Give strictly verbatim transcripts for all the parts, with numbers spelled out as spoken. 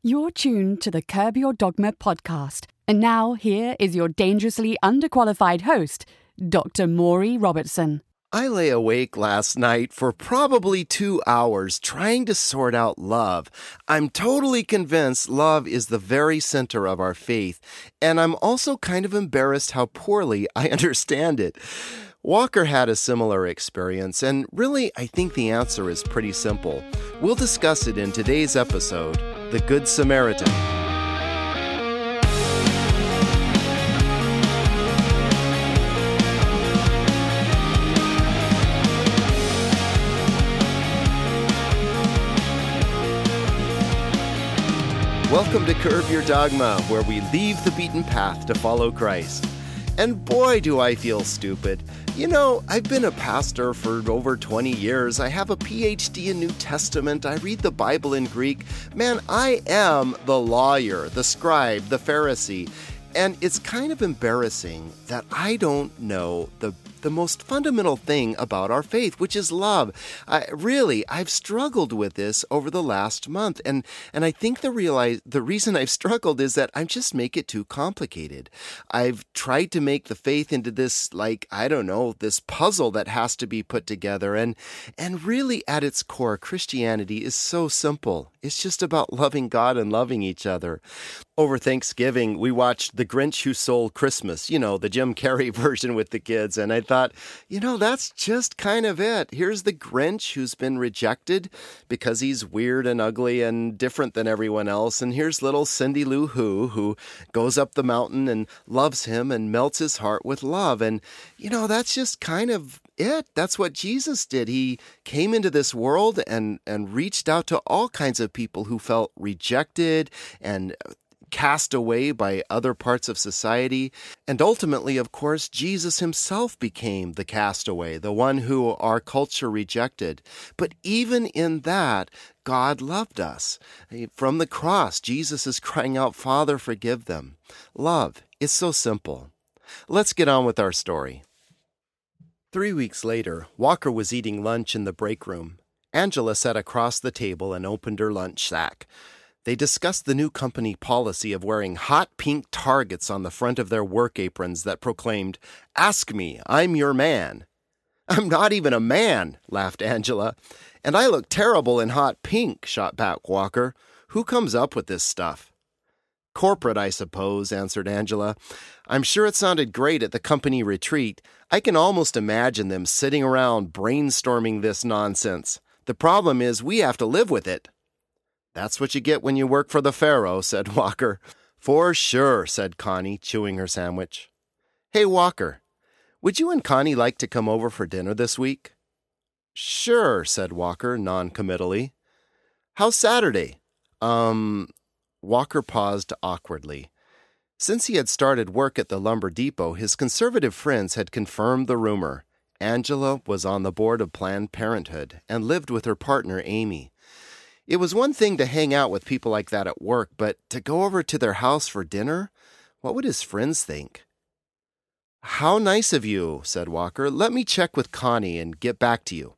You're tuned to the Curb Your Dogma podcast. And now here is your dangerously underqualified host, Doctor Maury Robertson. I lay awake last night for probably two hours trying to sort out love. I'm totally convinced love is the very center of our faith, and I'm also kind of embarrassed how poorly I understand it. Walker had a similar experience, and really, I think the answer is pretty simple. We'll discuss it in today's episode, The Good Samaritan. Welcome to Curb Your Dogma, where we leave the beaten path to follow Christ. And boy, do I feel stupid. You know, I've been a pastor for over twenty years. I have a P H D in New Testament. I read the Bible in Greek. Man, I am the lawyer, the scribe, the Pharisee. And it's kind of embarrassing that I don't know the the most fundamental thing about our faith, which is love. I, really, I've struggled with this over the last month, and and I think the realize the reason I've struggled is that I just make it too complicated. I've tried to make the faith into this, like, I don't know, this puzzle that has to be put together, and and really at its core, Christianity is so simple. It's just about loving God and loving each other. Over Thanksgiving, we watched The Grinch Who Stole Christmas, you know, the Jim Carrey version with the kids, and I thought, you know, that's just kind of it. Here's the Grinch who's been rejected because he's weird and ugly and different than everyone else, and here's little Cindy Lou Who, who goes up the mountain and loves him and melts his heart with love, and, you know, that's just kind of it. That's what Jesus did. He came into this world and, and reached out to all kinds of people who felt rejected and cast away by other parts of society. And ultimately, of course, Jesus himself became the castaway, the one who our culture rejected. But even in that, God loved us. From the cross, Jesus is crying out, "Father, forgive them." Love is so simple. Let's get on with our story. Three weeks later, Walker was eating lunch in the break room. Angela sat across the table and opened her lunch sack. They discussed the new company policy of wearing hot pink targets on the front of their work aprons that proclaimed, "Ask me, I'm your man." "I'm not even a man," laughed Angela. "And I look terrible in hot pink," shot back Walker. "Who comes up with this stuff?" "Corporate, I suppose," answered Angela. "I'm sure it sounded great at the company retreat. I can almost imagine them sitting around brainstorming this nonsense. The problem is we have to live with it." "That's what you get when you work for the Pharaoh," said Walker. "For sure," said Connie, chewing her sandwich. "Hey, Walker, would you and Connie like to come over for dinner this week?" "Sure," said Walker, non-committally. "How's Saturday?" Um... Walker paused awkwardly. Since he had started work at the lumber depot, his conservative friends had confirmed the rumor. Angela was on the board of Planned Parenthood and lived with her partner, Amy. It was one thing to hang out with people like that at work, but to go over to their house for dinner? What would his friends think? "How nice of you," said Walker. "Let me check with Connie and get back to you."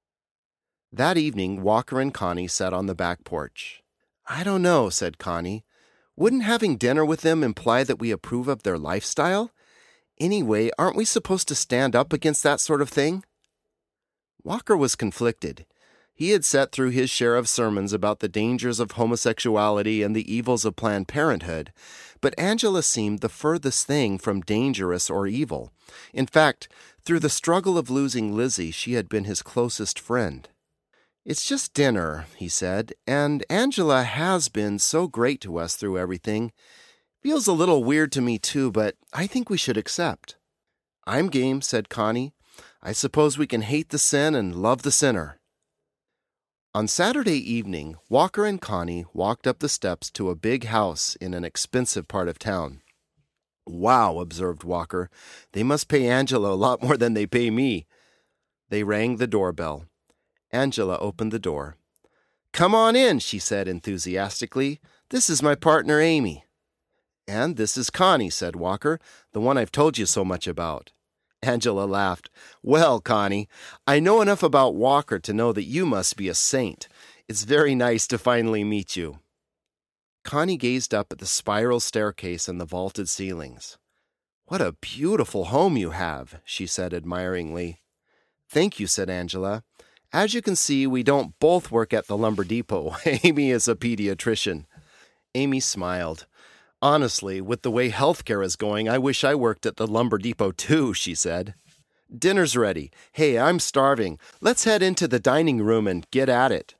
That evening, Walker and Connie sat on the back porch. "I don't know," said Connie. "Wouldn't having dinner with them imply that we approve of their lifestyle? Anyway, aren't we supposed to stand up against that sort of thing?" Walker was conflicted. He had sat through his share of sermons about the dangers of homosexuality and the evils of Planned Parenthood, but Angela seemed the furthest thing from dangerous or evil. In fact, through the struggle of losing Lizzie, she had been his closest friend. "It's just dinner," he said, "and Angela has been so great to us through everything. Feels a little weird to me, too, but I think we should accept." "I'm game," said Connie. "I suppose we can hate the sin and love the sinner." On Saturday evening, Walker and Connie walked up the steps to a big house in an expensive part of town. "Wow," observed Walker. "They must pay Angela a lot more than they pay me." They rang the doorbell. Angela opened the door. "Come on in," she said enthusiastically. "This is my partner, Amy." "And this is Connie," said Walker, "the one I've told you so much about." Angela laughed. "Well, Connie, I know enough about Walker to know that you must be a saint. It's very nice to finally meet you." Connie gazed up at the spiral staircase and the vaulted ceilings. "What a beautiful home you have," she said admiringly. "Thank you," said Angela. "As you can see, we don't both work at the lumber depot. Amy is a pediatrician." Amy smiled. "Honestly, with the way healthcare is going, I wish I worked at the lumber depot too," she said. "Dinner's ready. Hey, I'm starving. Let's head into the dining room and get at it."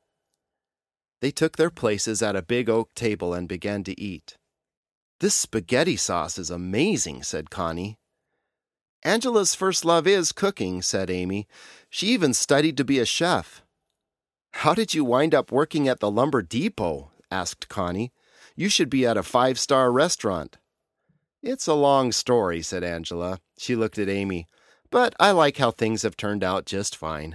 They took their places at a big oak table and began to eat. "This spaghetti sauce is amazing," said Connie. "Angela's first love is cooking," said Amy. "She even studied to be a chef." "How did you wind up working at the lumber depot?" asked Connie. "You should be at a five-star restaurant." "It's a long story," said Angela. She looked at Amy. "But I like how things have turned out just fine."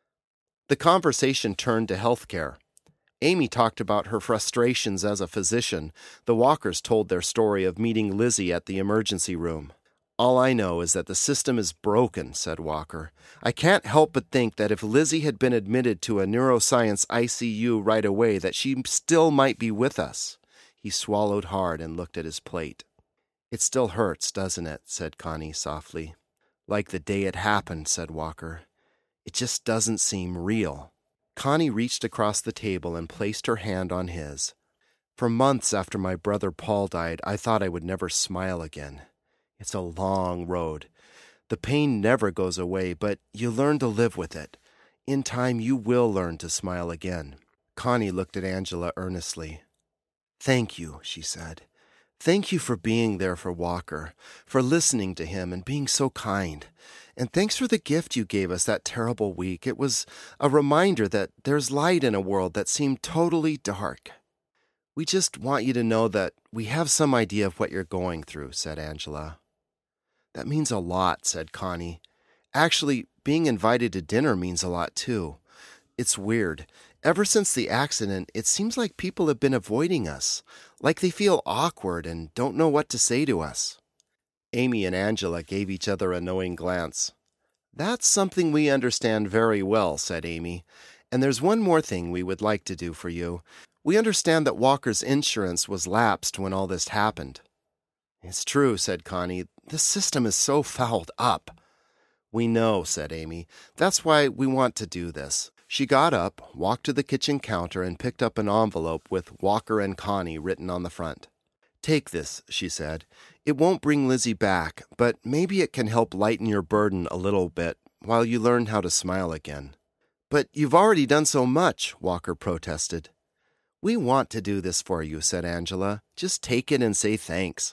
The conversation turned to healthcare. Amy talked about her frustrations as a physician. The Walkers told their story of meeting Lizzie at the emergency room. "All I know is that the system is broken," said Walker. "I can't help but think that if Lizzie had been admitted to a neuroscience I C U right away, that she still might be with us." He swallowed hard and looked at his plate. "It still hurts, doesn't it?" said Connie softly. "Like the day it happened," said Walker. "It just doesn't seem real." Connie reached across the table and placed her hand on his. "For months after my brother Paul died, I thought I would never smile again. It's a long road. The pain never goes away, but you learn to live with it. In time, you will learn to smile again." Connie looked at Angela earnestly. "Thank you," she said. "Thank you for being there for Walker, for listening to him and being so kind. And thanks for the gift you gave us that terrible week. It was a reminder that there's light in a world that seemed totally dark." "We just want you to know that we have some idea of what you're going through," said Angela. "That means a lot," said Connie. "Actually, being invited to dinner means a lot, too. It's weird. Ever since the accident, it seems like people have been avoiding us, like they feel awkward and don't know what to say to us." Amy and Angela gave each other a knowing glance. "That's something we understand very well," said Amy. "And there's one more thing we would like to do for you. We understand that Walker's insurance was lapsed when all this happened." "It's true," said Connie. "The system is so fouled up." "We know," said Amy. "That's why we want to do this." She got up, walked to the kitchen counter, and picked up an envelope with Walker and Connie written on the front. "Take this," she said. "It won't bring Lizzie back, but maybe it can help lighten your burden a little bit while you learn how to smile again." "But you've already done so much," Walker protested. "We want to do this for you," said Angela. "Just take it and say thanks."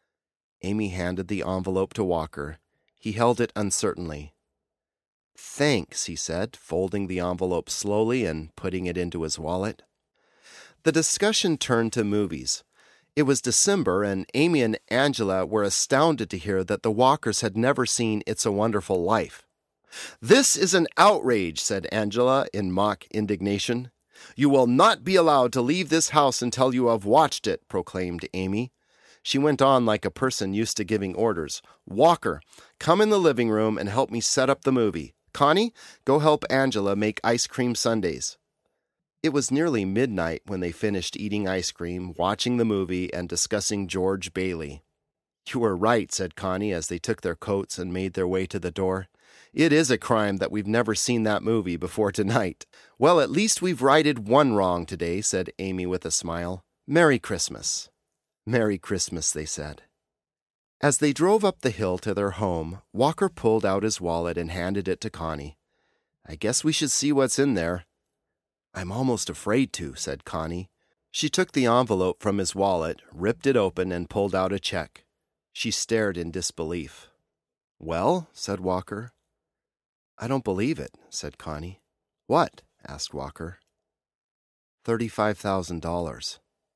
Amy handed the envelope to Walker. He held it uncertainly. "Thanks," he said, folding the envelope slowly and putting it into his wallet. The discussion turned to movies. It was December, and Amy and Angela were astounded to hear that the Walkers had never seen It's a Wonderful Life. "This is an outrage," said Angela in mock indignation. "You will not be allowed to leave this house until you have watched it," proclaimed Amy. She went on like a person used to giving orders. "Walker, come in the living room and help me set up the movie. Connie, go help Angela make ice cream sundaes." It was nearly midnight when they finished eating ice cream, watching the movie, and discussing George Bailey. "You were right," said Connie as they took their coats and made their way to the door. "It is a crime that we've never seen that movie before tonight." "Well, at least we've righted one wrong today," said Amy with a smile. "Merry Christmas." "Merry Christmas," they said. As they drove up the hill to their home, Walker pulled out his wallet and handed it to Connie. "I guess we should see what's in there." "I'm almost afraid to," said Connie. She took the envelope from his wallet, ripped it open, and pulled out a check. She stared in disbelief. "Well?" said Walker. "I don't believe it," said Connie. "What?" asked Walker. thirty-five thousand dollars.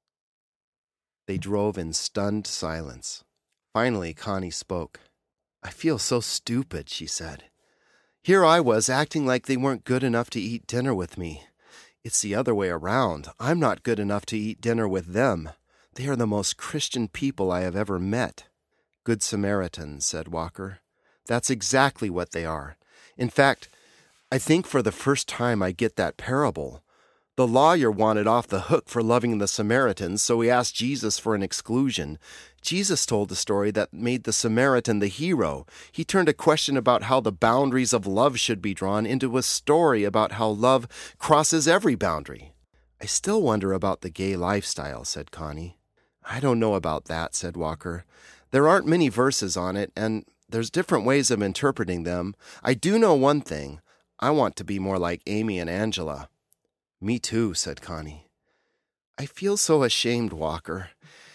They drove in stunned silence. Finally, Connie spoke. "I feel so stupid," she said. "Here I was acting like they weren't good enough to eat dinner with me. It's the other way around. I'm not good enough to eat dinner with them. They are the most Christian people I have ever met." "Good Samaritans," said Walker. "That's exactly what they are. In fact, I think for the first time I get that parable. The lawyer wanted off the hook for loving the Samaritans, so he asked Jesus for an exclusion. Jesus told a story that made the Samaritan the hero. He turned a question about how the boundaries of love should be drawn into a story about how love crosses every boundary. I still wonder about the gay lifestyle, said Connie. I don't know about that, said Walker. There aren't many verses on it, and there's different ways of interpreting them. I do know one thing. I want to be more like Amy and Angela. Me too, said Connie. I feel so ashamed, Walker.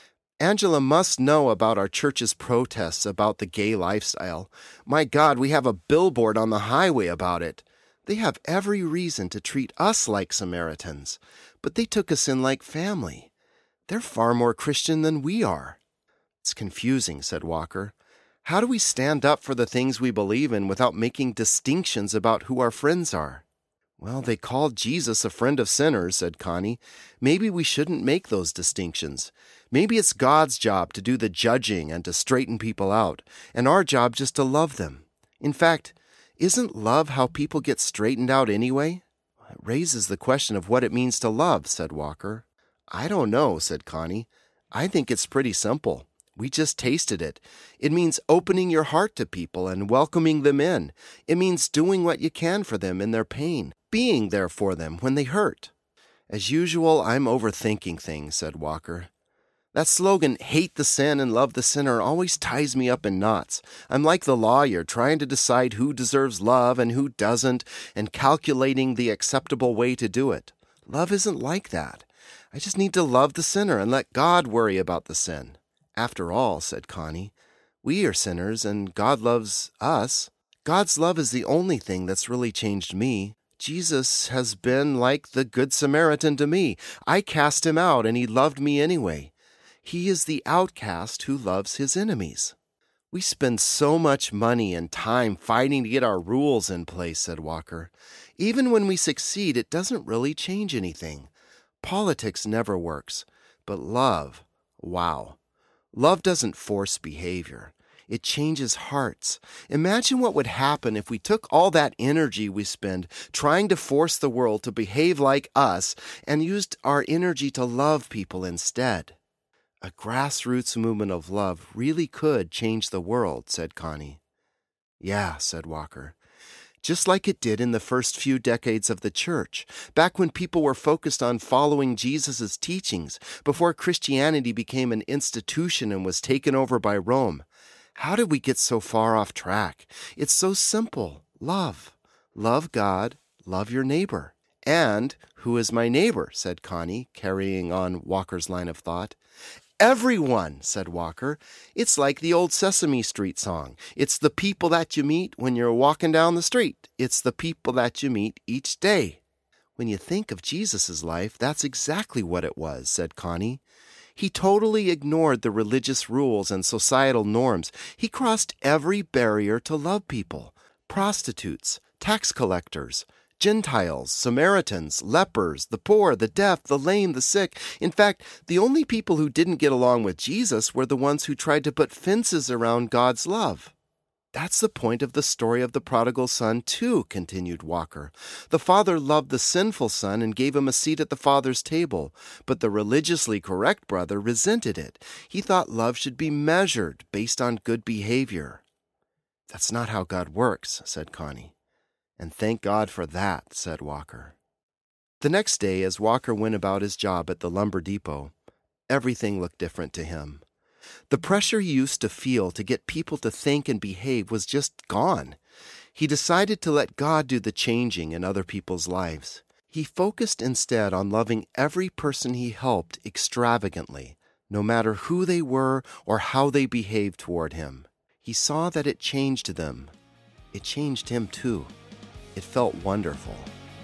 Angela must know about our church's protests about the gay lifestyle. My God, we have a billboard on the highway about it. They have every reason to treat us like Samaritans, but they took us in like family. They're far more Christian than we are. It's confusing, said Walker. How do we stand up for the things we believe in without making distinctions about who our friends are? Well, they called Jesus a friend of sinners, said Connie. Maybe we shouldn't make those distinctions. Maybe it's God's job to do the judging and to straighten people out, and our job just to love them. In fact, isn't love how people get straightened out anyway? It raises the question of what it means to love, said Walker. I don't know, said Connie. I think it's pretty simple. We just tasted it. It means opening your heart to people and welcoming them in. It means doing what you can for them in their pain, being there for them when they hurt. As usual, I'm overthinking things, said Walker. That slogan, hate the sin and love the sinner, always ties me up in knots. I'm like the lawyer trying to decide who deserves love and who doesn't, and calculating the acceptable way to do it. Love isn't like that. I just need to love the sinner and let God worry about the sin. After all, said Connie, we are sinners and God loves us. God's love is the only thing that's really changed me. Jesus has been like the Good Samaritan to me. I cast him out and he loved me anyway. He is the outcast who loves his enemies. We spend so much money and time fighting to get our rules in place, said Walker. Even when we succeed, it doesn't really change anything. Politics never works, but love, wow. Love doesn't force behavior. It changes hearts. Imagine what would happen if we took all that energy we spend trying to force the world to behave like us and used our energy to love people instead. A grassroots movement of love really could change the world, said Connie. Yeah, said Walker. Just like it did in the first few decades of the church, back when people were focused on following Jesus' teachings, before Christianity became an institution and was taken over by Rome. How did we get so far off track? It's so simple. Love. Love God, love your neighbor. And who is my neighbor, said Connie, carrying on Walker's line of thought. Everyone, said Walker. It's like the old Sesame Street song. It's the people that you meet when you're walking down the street. It's the people that you meet each day. When you think of Jesus' life, that's exactly what it was, said Connie. He totally ignored the religious rules and societal norms. He crossed every barrier to love people. Prostitutes, tax collectors, Gentiles, Samaritans, lepers, the poor, the deaf, the lame, the sick. In fact, the only people who didn't get along with Jesus were the ones who tried to put fences around God's love. That's the point of the story of the prodigal son, too, continued Walker. The father loved the sinful son and gave him a seat at the father's table, but the religiously correct brother resented it. He thought love should be measured based on good behavior. That's not how God works, said Connie. And thank God for that, said Walker. The next day, as Walker went about his job at the lumber depot, everything looked different to him. The pressure he used to feel to get people to think and behave was just gone. He decided to let God do the changing in other people's lives. He focused instead on loving every person he helped extravagantly, no matter who they were or how they behaved toward him. He saw that it changed them. It changed him too. It felt wonderful.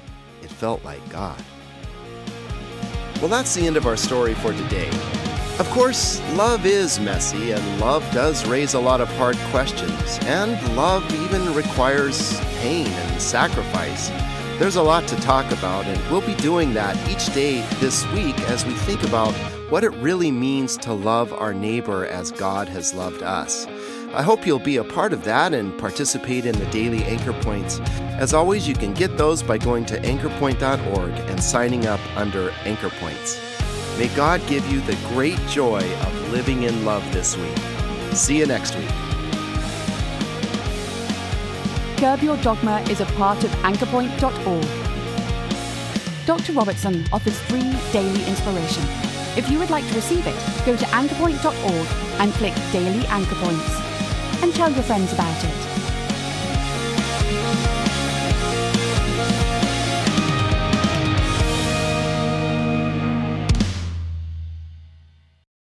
It felt like God. Well, that's the end of our story for today. Of course, love is messy, and love does raise a lot of hard questions, and love even requires pain and sacrifice. There's a lot to talk about, and we'll be doing that each day this week as we think about what it really means to love our neighbor as God has loved us. I hope you'll be a part of that and participate in the daily Anchor Points. As always, you can get those by going to anchor point dot org and signing up under Anchor Points. May God give you the great joy of living in love this week. See you next week. Curb Your Dogma is a part of anchor point dot org. Doctor Robertson offers free daily inspiration. If you would like to receive it, go to anchor point dot org and click Daily Anchor Points. And tell your friends about it.